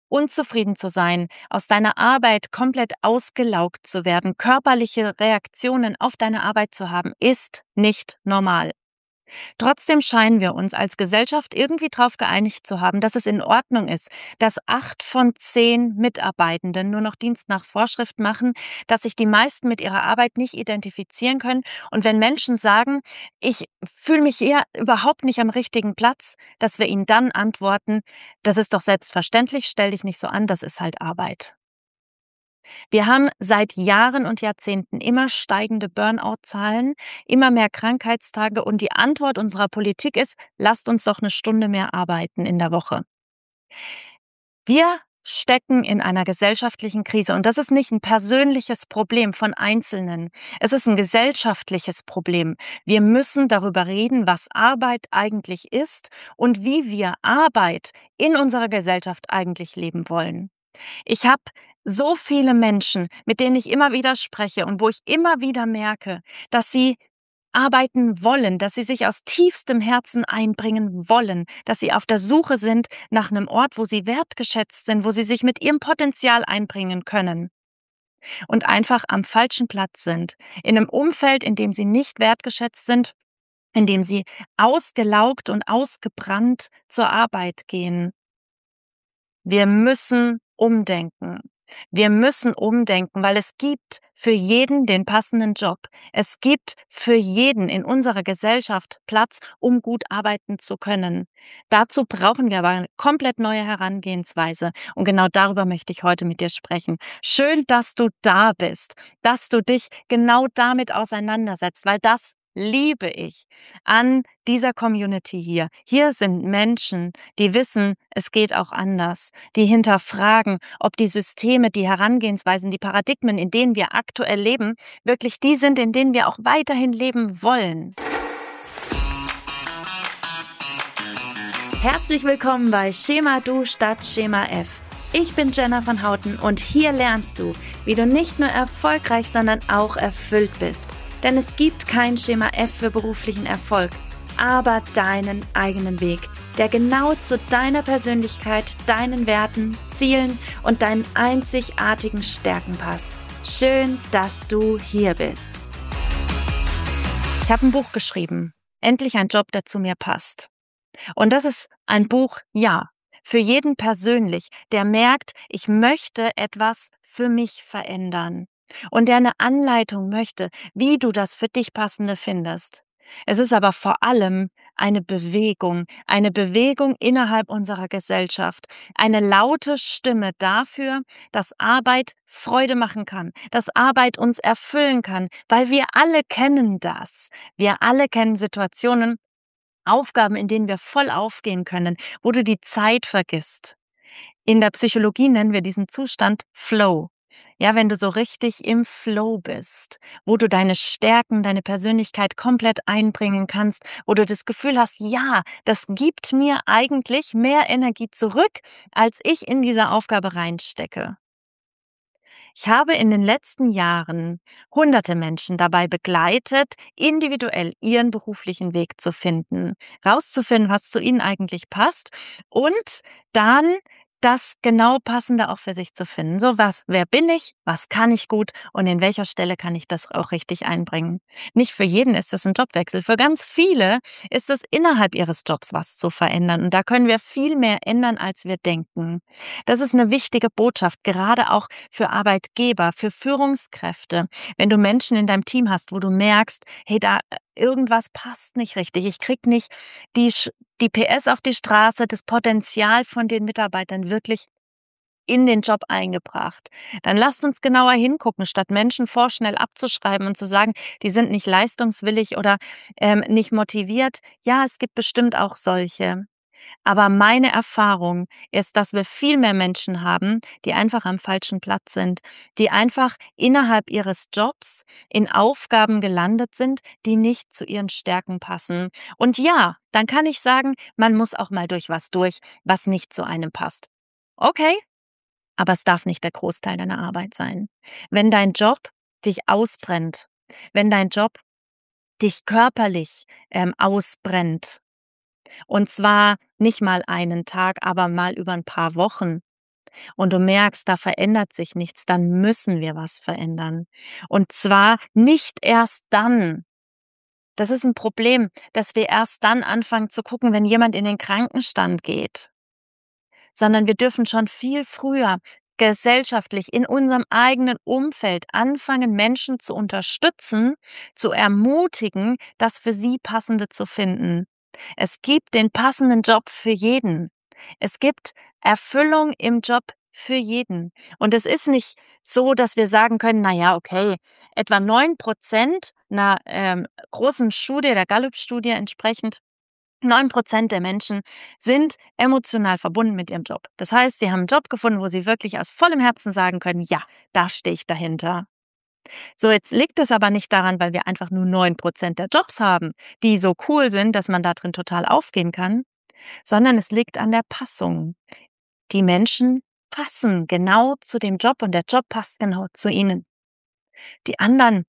unzufrieden zu sein, aus deiner Arbeit komplett ausgelaugt zu werden, körperliche Reaktionen auf deine Arbeit zu haben, ist nicht normal. Trotzdem scheinen wir uns als Gesellschaft irgendwie darauf geeinigt zu haben, dass es in Ordnung ist, dass 8 von 10 Mitarbeitenden nur noch Dienst nach Vorschrift machen, dass sich die meisten mit ihrer Arbeit nicht identifizieren können. Und wenn Menschen sagen, ich fühle mich hier überhaupt nicht am richtigen Platz, dass wir ihnen dann antworten, das ist doch selbstverständlich, stell dich nicht so an, das ist halt Arbeit. Wir haben seit Jahren und Jahrzehnten immer steigende Burnout-Zahlen, immer mehr Krankheitstage und die Antwort unserer Politik ist, lasst uns doch 1 Stunde mehr arbeiten in der Woche. Wir stecken in einer gesellschaftlichen Krise und das ist nicht ein persönliches Problem von Einzelnen. Es ist ein gesellschaftliches Problem. Wir müssen darüber reden, was Arbeit eigentlich ist und wie wir Arbeit in unserer Gesellschaft eigentlich leben wollen. Ich habe so viele Menschen, mit denen ich immer wieder spreche und wo ich immer wieder merke, dass sie arbeiten wollen, dass sie sich aus tiefstem Herzen einbringen wollen, dass sie auf der Suche sind nach einem Ort, wo sie wertgeschätzt sind, wo sie sich mit ihrem Potenzial einbringen können und einfach am falschen Platz sind, in einem Umfeld, in dem sie nicht wertgeschätzt sind, in dem sie ausgelaugt und ausgebrannt zur Arbeit gehen. Wir müssen umdenken. Wir müssen umdenken, weil es gibt für jeden den passenden Job. Es gibt für jeden in unserer Gesellschaft Platz, um gut arbeiten zu können. Dazu brauchen wir aber eine komplett neue Herangehensweise. Und genau darüber möchte ich heute mit dir sprechen. Schön, dass du da bist, dass du dich genau damit auseinandersetzt, weil das liebe ich an dieser Community hier. Hier sind Menschen, die wissen, es geht auch anders, die hinterfragen, ob die Systeme, die Herangehensweisen, die Paradigmen, in denen wir aktuell leben, wirklich die sind, in denen wir auch weiterhin leben wollen. Herzlich willkommen bei Schema Du statt Schema F. Ich bin Jenna von Houten und hier lernst du, wie du nicht nur erfolgreich, sondern auch erfüllt bist. Denn es gibt kein Schema F für beruflichen Erfolg, aber deinen eigenen Weg, der genau zu deiner Persönlichkeit, deinen Werten, Zielen und deinen einzigartigen Stärken passt. Schön, dass du hier bist. Ich habe ein Buch geschrieben. Endlich ein Job, der zu mir passt. Und das ist ein Buch, ja, für jeden persönlich, der merkt, ich möchte etwas für mich verändern und der eine Anleitung möchte, wie du das für dich Passende findest. Es ist aber vor allem eine Bewegung innerhalb unserer Gesellschaft, eine laute Stimme dafür, dass Arbeit Freude machen kann, dass Arbeit uns erfüllen kann, weil wir alle kennen das. Wir alle kennen Situationen, Aufgaben, in denen wir voll aufgehen können, wo du die Zeit vergisst. In der Psychologie nennen wir diesen Zustand Flow. Ja, wenn du so richtig im Flow bist, wo du deine Stärken, deine Persönlichkeit komplett einbringen kannst, wo du das Gefühl hast, ja, das gibt mir eigentlich mehr Energie zurück, als ich in diese Aufgabe reinstecke. Ich habe in den letzten Jahren hunderte Menschen dabei begleitet, individuell ihren beruflichen Weg zu finden, rauszufinden, was zu ihnen eigentlich passt und dann das genau Passende auch für sich zu finden. So was, wer bin ich, was kann ich gut und in welcher Stelle kann ich das auch richtig einbringen. Nicht für jeden ist das ein Jobwechsel. Für ganz viele ist es innerhalb ihres Jobs was zu verändern und da können wir viel mehr ändern, als wir denken. Das ist eine wichtige Botschaft, gerade auch für Arbeitgeber, für Führungskräfte. Wenn du Menschen in deinem Team hast, wo du merkst, hey, da irgendwas passt nicht richtig. Ich krieg nicht die PS auf die Straße, das Potenzial von den Mitarbeitern wirklich in den Job eingebracht. Dann lasst uns genauer hingucken, statt Menschen vorschnell abzuschreiben und zu sagen, die sind nicht leistungswillig oder nicht motiviert. Ja, es gibt bestimmt auch solche. Aber meine Erfahrung ist, dass wir viel mehr Menschen haben, die einfach am falschen Platz sind, die einfach innerhalb ihres Jobs in Aufgaben gelandet sind, die nicht zu ihren Stärken passen. Und ja, dann kann ich sagen, man muss auch mal durch, was nicht zu einem passt. Okay, aber es darf nicht der Großteil deiner Arbeit sein. Wenn dein Job dich ausbrennt, wenn dein Job dich körperlich ausbrennt, und zwar nicht mal einen Tag, aber mal über ein paar Wochen, und du merkst, da verändert sich nichts, dann müssen wir was verändern. Und zwar nicht erst dann. Das ist ein Problem, dass wir erst dann anfangen zu gucken, wenn jemand in den Krankenstand geht, sondern wir dürfen schon viel früher gesellschaftlich in unserem eigenen Umfeld anfangen, Menschen zu unterstützen, zu ermutigen, das für sie Passende zu finden. Es gibt den passenden Job für jeden. Es gibt Erfüllung im Job für jeden. Und es ist nicht so, dass wir sagen können, na ja, okay, etwa 9% 'ner, großen Studie, der Gallup-Studie entsprechend, 9% der Menschen sind emotional verbunden mit ihrem Job. Das heißt, sie haben einen Job gefunden, wo sie wirklich aus vollem Herzen sagen können: „Ja, da stehe ich dahinter.“ So, jetzt liegt es aber nicht daran, weil wir einfach nur 9% der Jobs haben, die so cool sind, dass man da drin total aufgehen kann, sondern es liegt an der Passung. Die Menschen passen genau zu dem Job und der Job passt genau zu ihnen. Die anderen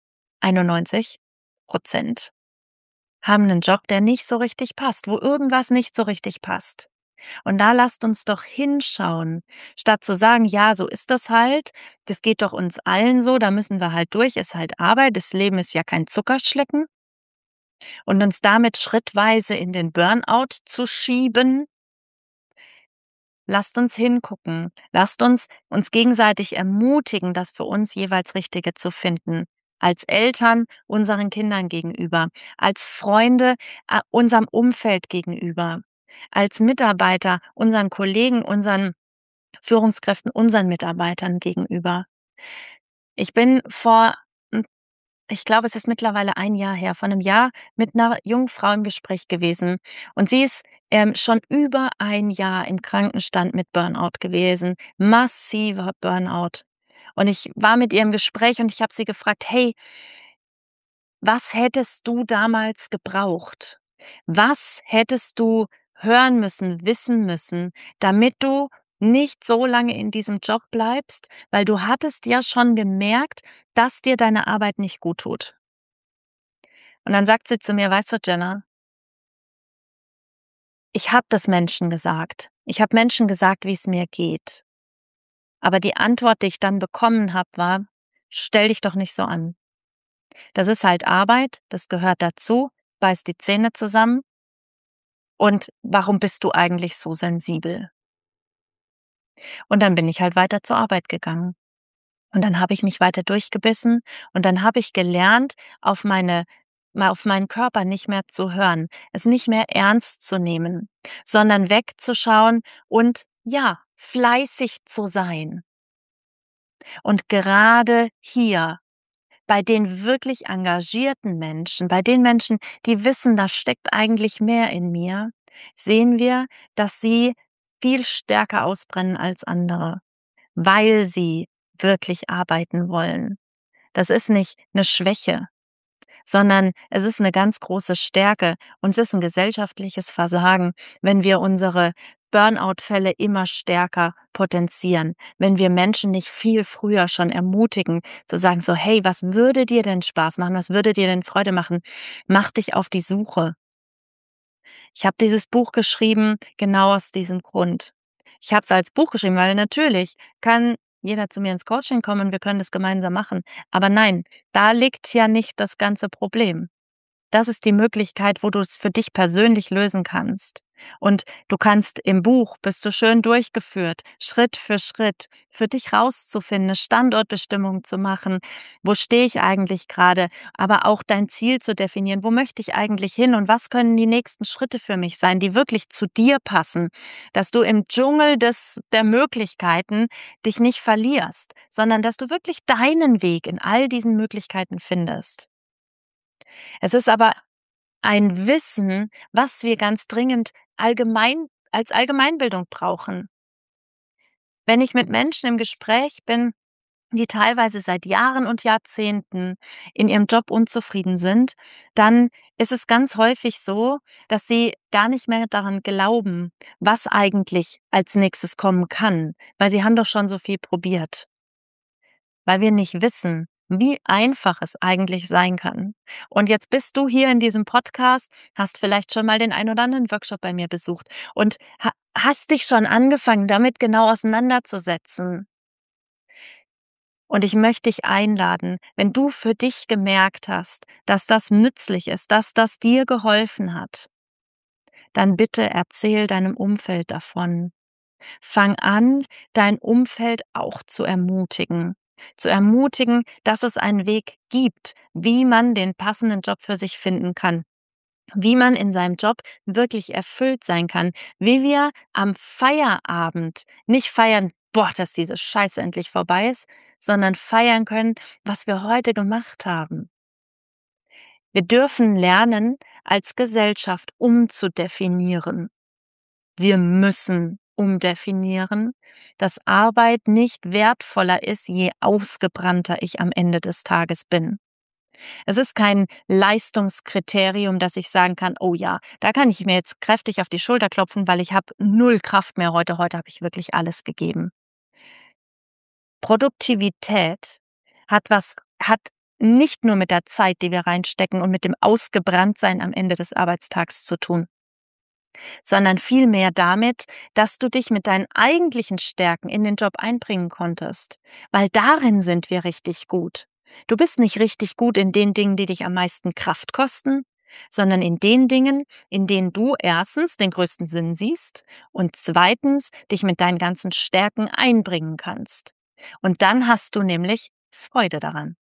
91% haben einen Job, der nicht so richtig passt, wo irgendwas nicht so richtig passt. Und da lasst uns doch hinschauen, statt zu sagen: „Ja, so ist das halt. Das geht doch uns allen so, da müssen wir halt durch, ist halt Arbeit. Das Leben ist ja kein Zuckerschlecken.“ Und uns damit schrittweise in den Burnout zu schieben. Lasst uns hingucken. Lasst uns gegenseitig ermutigen, das für uns jeweils Richtige zu finden. Als Eltern unseren Kindern gegenüber, als Freunde unserem Umfeld gegenüber, als Mitarbeiter unseren Kollegen, unseren Führungskräften, unseren Mitarbeitern gegenüber. Ich bin ich glaube, es ist mittlerweile ein Jahr her, vor einem Jahr mit einer jungen Frau im Gespräch gewesen und sie ist, schon über ein Jahr im Krankenstand mit Burnout gewesen, massiver Burnout. Und ich war mit ihr im Gespräch und ich habe sie gefragt: „Hey, was hättest du damals gebraucht? Was hättest du hören müssen, wissen müssen, damit du nicht so lange in diesem Job bleibst, weil du hattest ja schon gemerkt, dass dir deine Arbeit nicht gut tut?“ Und dann sagt sie zu mir: „Weißt du, Jenna, ich habe das Menschen gesagt. Ich habe Menschen gesagt, wie es mir geht. Aber die Antwort, die ich dann bekommen habe, war: ‚Stell dich doch nicht so an. Das ist halt Arbeit, das gehört dazu, beiß die Zähne zusammen und warum bist du eigentlich so sensibel?“ Und dann bin ich halt weiter zur Arbeit gegangen. Und dann habe ich mich weiter durchgebissen und dann habe ich gelernt, auf meinen Körper nicht mehr zu hören, es nicht mehr ernst zu nehmen, sondern wegzuschauen und ja, fleißig zu sein. Und gerade hier bei den wirklich engagierten Menschen, bei den Menschen, die wissen, da steckt eigentlich mehr in mir, sehen wir, dass sie viel stärker ausbrennen als andere, weil sie wirklich arbeiten wollen. Das ist nicht eine Schwäche, sondern es ist eine ganz große Stärke und es ist ein gesellschaftliches Versagen, wenn wir unsere Burnout-Fälle immer stärker potenzieren, wenn wir Menschen nicht viel früher schon ermutigen, zu sagen so: „Hey, was würde dir denn Spaß machen? Was würde dir denn Freude machen? Mach dich auf die Suche.“ Ich habe dieses Buch geschrieben, genau aus diesem Grund. Ich habe es als Buch geschrieben, weil natürlich kann jeder zu mir ins Coaching kommen und wir können das gemeinsam machen. Aber nein, da liegt ja nicht das ganze Problem. Das ist die Möglichkeit, wo du es für dich persönlich lösen kannst. Und du kannst im Buch bist du schön durchgeführt, Schritt für Schritt, für dich rauszufinden, 'ne Standortbestimmung zu machen. Wo stehe ich eigentlich gerade? Aber auch dein Ziel zu definieren. Wo möchte ich eigentlich hin und was können die nächsten Schritte für mich sein, die wirklich zu dir passen, dass du im Dschungel der Möglichkeiten dich nicht verlierst, sondern dass du wirklich deinen Weg in all diesen Möglichkeiten findest. Es ist aber ein Wissen, was wir ganz dringend als Allgemeinbildung brauchen. Wenn ich mit Menschen im Gespräch bin, die teilweise seit Jahren und Jahrzehnten in ihrem Job unzufrieden sind, dann ist es ganz häufig so, dass sie gar nicht mehr daran glauben, was eigentlich als Nächstes kommen kann, weil sie haben doch schon so viel probiert, weil wir nicht wissen, wie einfach es eigentlich sein kann. Und jetzt bist du hier in diesem Podcast, hast vielleicht schon mal den ein oder anderen Workshop bei mir besucht und hast dich schon angefangen, damit genau auseinanderzusetzen. Und ich möchte dich einladen, wenn du für dich gemerkt hast, dass das nützlich ist, dass das dir geholfen hat, dann bitte erzähl deinem Umfeld davon. Fang an, dein Umfeld auch zu ermutigen. Zu ermutigen, dass es einen Weg gibt, wie man den passenden Job für sich finden kann. Wie man in seinem Job wirklich erfüllt sein kann. Wie wir am Feierabend nicht feiern, boah, dass diese Scheiße endlich vorbei ist, sondern feiern können, was wir heute gemacht haben. Wir dürfen lernen, als Gesellschaft umzudefinieren. Wir müssen umdefinieren, dass Arbeit nicht wertvoller ist, je ausgebrannter ich am Ende des Tages bin. Es ist kein Leistungskriterium, dass ich sagen kann: „Oh ja, da kann ich mir jetzt kräftig auf die Schulter klopfen, weil ich habe null Kraft mehr heute. Heute habe ich wirklich alles gegeben.“ Produktivität hat nicht nur mit der Zeit, die wir reinstecken und mit dem Ausgebranntsein am Ende des Arbeitstags zu tun, sondern vielmehr damit, dass du dich mit deinen eigentlichen Stärken in den Job einbringen konntest, weil darin sind wir richtig gut. Du bist nicht richtig gut in den Dingen, die dich am meisten Kraft kosten, sondern in den Dingen, in denen du erstens den größten Sinn siehst und zweitens dich mit deinen ganzen Stärken einbringen kannst. Und dann hast du nämlich Freude daran.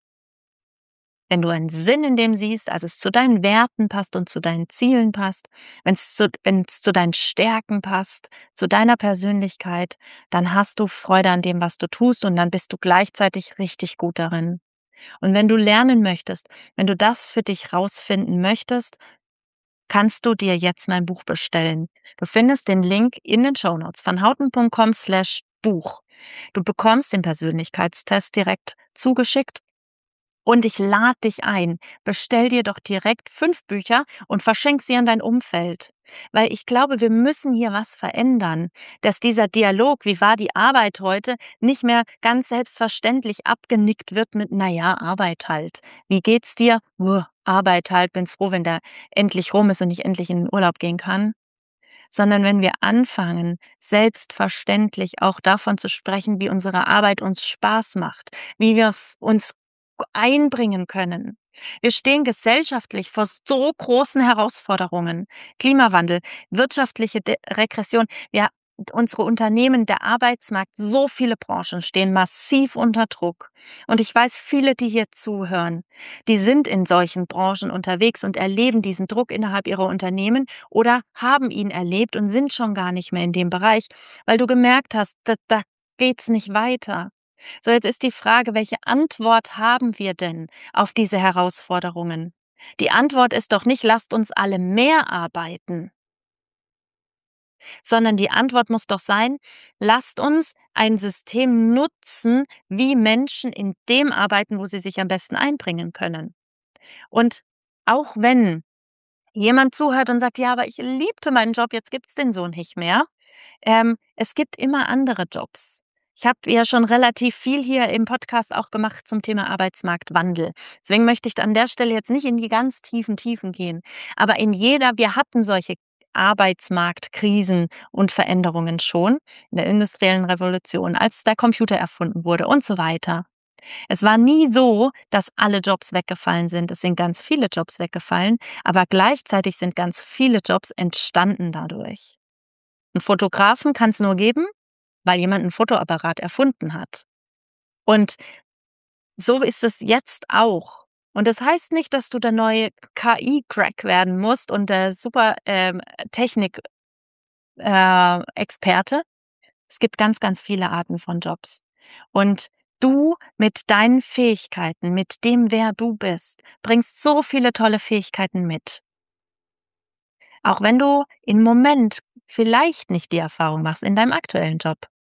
Wenn du einen Sinn in dem siehst, also es zu deinen Werten passt und zu deinen Zielen passt, wenn es zu deinen Stärken passt, zu deiner Persönlichkeit, dann hast du Freude an dem, was du tust und dann bist du gleichzeitig richtig gut darin. Und wenn du lernen möchtest, wenn du das für dich rausfinden möchtest, kannst du dir jetzt mein Buch bestellen. Du findest den Link in den Shownotes vanhouten.com/Buch. Du bekommst den Persönlichkeitstest direkt zugeschickt und ich lade dich ein, bestell dir doch direkt 5 Bücher und verschenk sie an dein Umfeld. Weil ich glaube, wir müssen hier was verändern, dass dieser Dialog, wie war die Arbeit heute, nicht mehr ganz selbstverständlich abgenickt wird mit, na ja, Arbeit halt. Wie geht's dir? Arbeit halt, bin froh, wenn der endlich rum ist und ich endlich in den Urlaub gehen kann. Sondern wenn wir anfangen, selbstverständlich auch davon zu sprechen, wie unsere Arbeit uns Spaß macht, wie wir uns einbringen können. Wir stehen gesellschaftlich vor so großen Herausforderungen. Klimawandel, wirtschaftliche Regression. Unsere Unternehmen, der Arbeitsmarkt, so viele Branchen stehen massiv unter Druck. Und ich weiß, viele, die hier zuhören, die sind in solchen Branchen unterwegs und erleben diesen Druck innerhalb ihrer Unternehmen oder haben ihn erlebt und sind schon gar nicht mehr in dem Bereich, weil du gemerkt hast, da geht's nicht weiter. So, jetzt ist die Frage, welche Antwort haben wir denn auf diese Herausforderungen? Die Antwort ist doch nicht, lasst uns alle mehr arbeiten, sondern die Antwort muss doch sein, lasst uns ein System nutzen, wie Menschen in dem arbeiten, wo sie sich am besten einbringen können. Und auch wenn jemand zuhört und sagt, ja, aber ich liebte meinen Job, jetzt gibt's den so nicht mehr. Es gibt immer andere Jobs. Ich habe ja schon relativ viel hier im Podcast auch gemacht zum Thema Arbeitsmarktwandel. Deswegen möchte ich an der Stelle jetzt nicht in die ganz tiefen Tiefen gehen. Aber wir hatten solche Arbeitsmarktkrisen und Veränderungen schon in der industriellen Revolution, als der Computer erfunden wurde und so weiter. Es war nie so, dass alle Jobs weggefallen sind. Es sind ganz viele Jobs weggefallen, aber gleichzeitig sind ganz viele Jobs entstanden dadurch. 'N Fotografen kann's nur geben, weil jemand 'n Fotoapparat erfunden hat. Und so ist es jetzt auch. Und das heißt nicht, dass du der neue KI-Crack werden musst und der super, Technik Experte. Es gibt ganz, ganz viele Arten von Jobs. Und du mit deinen Fähigkeiten, mit dem, wer du bist, bringst so viele tolle Fähigkeiten mit. Auch wenn du im Moment vielleicht nicht die Erfahrung machst in deinem aktuellen Job.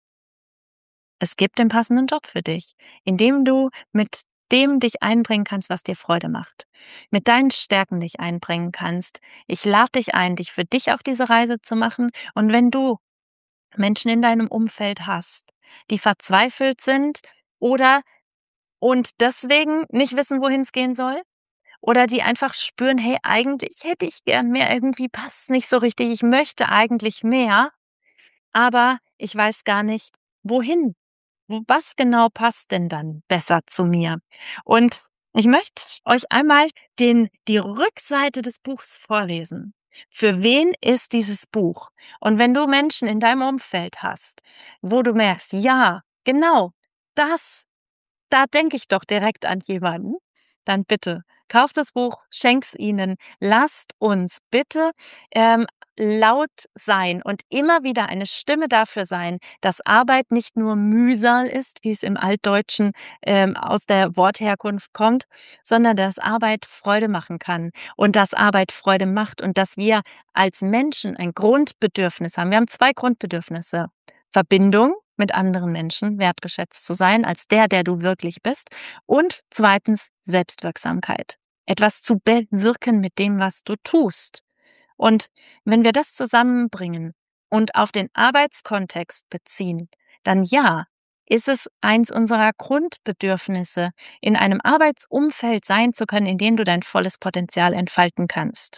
Es gibt den passenden Job für dich, in dem du mit dem dich einbringen kannst, was dir Freude macht. Mit deinen Stärken dich einbringen kannst. Ich lade dich ein, dich für dich auf diese Reise zu machen. Und wenn du Menschen in deinem Umfeld hast, die verzweifelt sind oder und deswegen nicht wissen, wohin es gehen soll? Oder die einfach spüren: „Hey, eigentlich hätte ich gern mehr, irgendwie passt's nicht so richtig. Ich möchte eigentlich mehr, aber ich weiß gar nicht, wohin. Was genau passt denn dann besser zu mir?“ Und ich möchte euch einmal die Rückseite des Buchs vorlesen. Für wen ist dieses Buch? Und wenn du Menschen in deinem Umfeld hast, wo du merkst: „Ja, genau, das da denke ich doch direkt an jemanden“, dann bitte kauft das Buch, schenk's ihnen. Lasst uns bitte, ähm, laut sein und immer wieder eine Stimme dafür sein, dass Arbeit nicht nur Mühsal ist, wie es im Altdeutschen, aus der Wortherkunft kommt, sondern dass Arbeit Freude machen kann und dass Arbeit Freude macht und dass wir als Menschen ein Grundbedürfnis haben. Wir haben 2 Grundbedürfnisse: Verbindung mit anderen Menschen, wertgeschätzt zu sein als der, der du wirklich bist. Und zweitens Selbstwirksamkeit. Etwas zu bewirken mit dem, was du tust. Und wenn wir das zusammenbringen und auf den Arbeitskontext beziehen, dann ja, ist es eins unserer Grundbedürfnisse, in einem Arbeitsumfeld sein zu können, in dem du dein volles Potenzial entfalten kannst.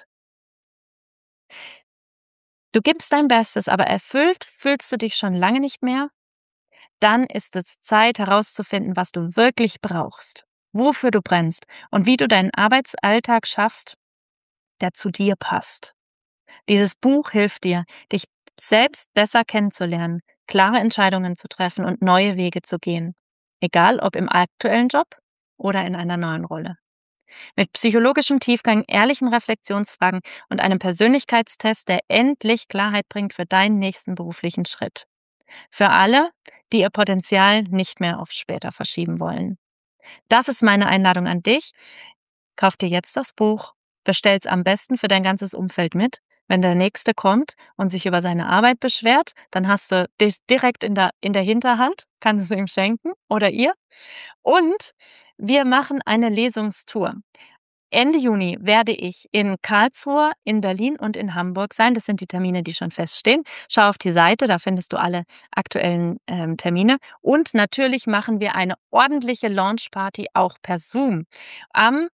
Du gibst dein Bestes, aber erfüllt fühlst du dich schon lange nicht mehr? Dann ist es Zeit herauszufinden, was du wirklich brauchst, wofür du brennst und wie du deinen Arbeitsalltag schaffst, der zu dir passt. Dieses Buch hilft dir, dich selbst besser kennenzulernen, klare Entscheidungen zu treffen und neue Wege zu gehen. Egal ob im aktuellen Job oder in einer neuen Rolle. Mit psychologischem Tiefgang, ehrlichen Reflexionsfragen und einem Persönlichkeitstest, der endlich Klarheit bringt für deinen nächsten beruflichen Schritt. Für alle, die ihr Potenzial nicht mehr auf später verschieben wollen. Das ist meine Einladung an dich. Kauf dir jetzt das Buch, bestell's am besten für dein ganzes Umfeld mit. Wenn der Nächste kommt und sich über seine Arbeit beschwert, dann hast du dich direkt in der Hinterhand, kannst es ihm schenken oder ihr. Und wir machen eine Lesungstour. Ende Juni werde ich in Karlsruhe, in Berlin und in Hamburg sein. Das sind die Termine, die schon feststehen. Schau auf die Seite, da findest du alle aktuellen Termine. Und natürlich machen wir eine ordentliche Launchparty auch per Zoom am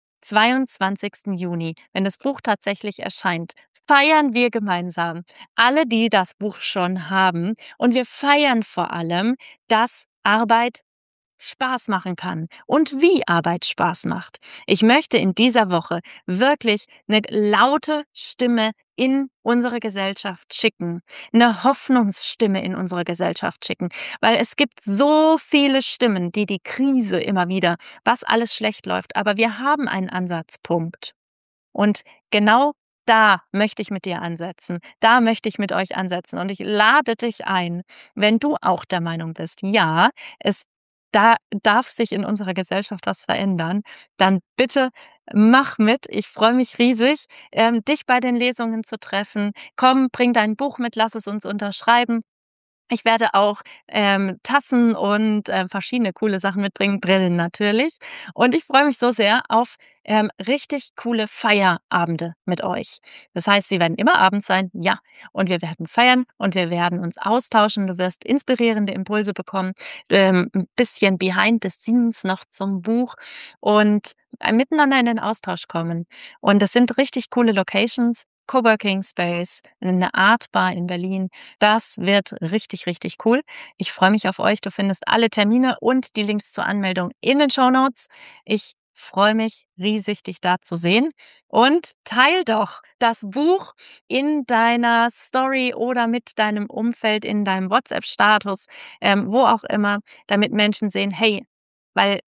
22. Juni, wenn das Buch tatsächlich erscheint. Feiern wir gemeinsam. Alle, die das Buch schon haben. Und wir feiern vor allem, dass Arbeit Spaß machen kann und wie Arbeit Spaß macht. Ich möchte in dieser Woche wirklich eine laute Stimme in unsere Gesellschaft schicken, eine Hoffnungsstimme in unsere Gesellschaft schicken, weil es gibt so viele Stimmen, die die Krise immer wieder, was alles schlecht läuft, aber wir haben einen Ansatzpunkt. Und genau da möchte ich mit dir ansetzen. Da möchte ich mit euch ansetzen. Und ich lade dich ein, wenn du auch der Meinung bist, ja, es da darf sich in unserer Gesellschaft was verändern, dann bitte mach mit. Ich freue mich riesig, dich bei den Lesungen zu treffen. Komm, bring dein Buch mit, lass es uns unterschreiben. Ich werde auch, Tassen und, verschiedene coole Sachen mitbringen, Brillen natürlich. Und ich freue mich so sehr auf, richtig coole Feierabende mit euch. Das heißt, sie werden immer abends sein, ja. Und wir werden feiern und wir werden uns austauschen. Du wirst inspirierende Impulse bekommen, 'n bisschen behind the scenes noch zum Buch und, miteinander in den Austausch kommen. Und das sind richtig coole Locations, Coworking Space, eine Art Bar in Berlin. Das wird richtig, richtig cool. Ich freue mich auf euch. Du findest alle Termine und die Links zur Anmeldung in den Shownotes. Ich freue mich riesig, dich da zu sehen. Und teil doch das Buch in deiner Story oder mit deinem Umfeld, in deinem WhatsApp-Status, wo auch immer, damit Menschen sehen, hey, weil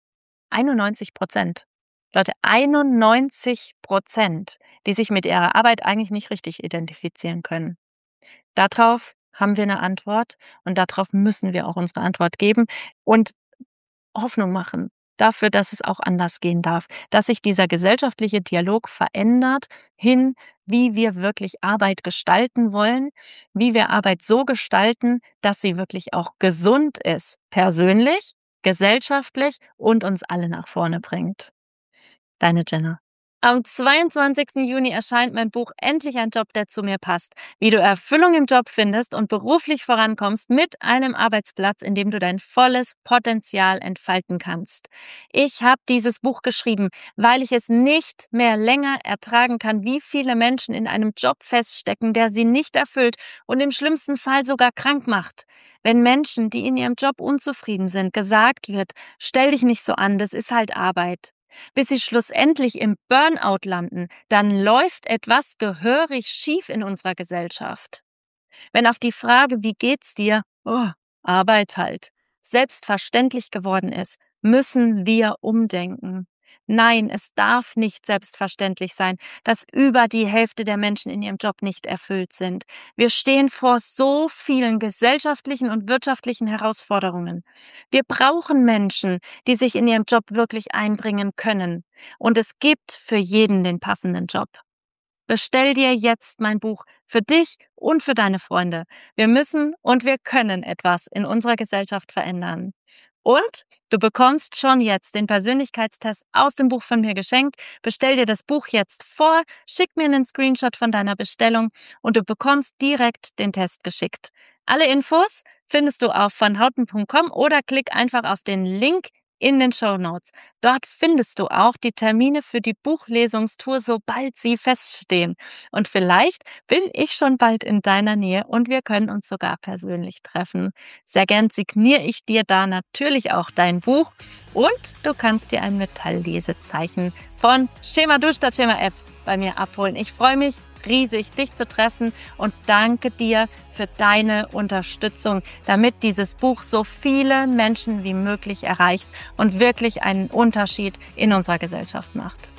91%, Leute, 91%, die sich mit ihrer Arbeit eigentlich nicht richtig identifizieren können. Darauf haben wir 'ne Antwort und darauf müssen wir auch unsere Antwort geben und Hoffnung machen dafür, dass es auch anders gehen darf, dass sich dieser gesellschaftliche Dialog verändert hin, wie wir wirklich Arbeit gestalten wollen, wie wir Arbeit so gestalten, dass sie wirklich auch gesund ist, persönlich, gesellschaftlich und uns alle nach vorne bringt. Deine Jenna. Am 22. Juni erscheint mein Buch Endlich ein Job, der zu mir passt. Wie du Erfüllung im Job findest und beruflich vorankommst mit einem Arbeitsplatz, in dem du dein volles Potenzial entfalten kannst. Ich habe dieses Buch geschrieben, weil ich es nicht mehr länger ertragen kann, wie viele Menschen in einem Job feststecken, der sie nicht erfüllt und im schlimmsten Fall sogar krank macht. Wenn Menschen, die in ihrem Job unzufrieden sind, gesagt wird, stell dich nicht so an, das ist halt Arbeit, bis sie schlussendlich im Burnout landen, dann läuft etwas gehörig schief in unserer Gesellschaft. Wenn auf die Frage, wie geht's dir? Oh, Arbeit halt, selbstverständlich geworden ist, müssen wir umdenken. Nein, es darf nicht selbstverständlich sein, dass über die Hälfte der Menschen in ihrem Job nicht erfüllt sind. Wir stehen vor so vielen gesellschaftlichen und wirtschaftlichen Herausforderungen. Wir brauchen Menschen, die sich in ihrem Job wirklich einbringen können. Und es gibt für jeden den passenden Job. Bestell dir jetzt mein Buch für dich und für deine Freunde. Wir müssen und wir können etwas in unserer Gesellschaft verändern. Und du bekommst schon jetzt den Persönlichkeitstest aus dem Buch von mir geschenkt. Bestell dir das Buch jetzt vor, schick mir einen Screenshot von deiner Bestellung und du bekommst direkt den Test geschickt. Alle Infos findest du auf vonhouten.com oder klick einfach auf den Link in den Shownotes. Dort findest du auch die Termine für die Buchlesungstour, sobald sie feststehen. Und vielleicht bin ich schon bald in deiner Nähe und wir können uns sogar persönlich treffen. Sehr gern signiere ich dir da natürlich auch dein Buch und du kannst dir ein Metalllesezeichen von Schema Du statt Schema F bei mir abholen. Ich freue mich riesig, dich zu treffen und danke dir für deine Unterstützung, damit dieses Buch so viele Menschen wie möglich erreicht und wirklich einen Unterschied in unserer Gesellschaft macht.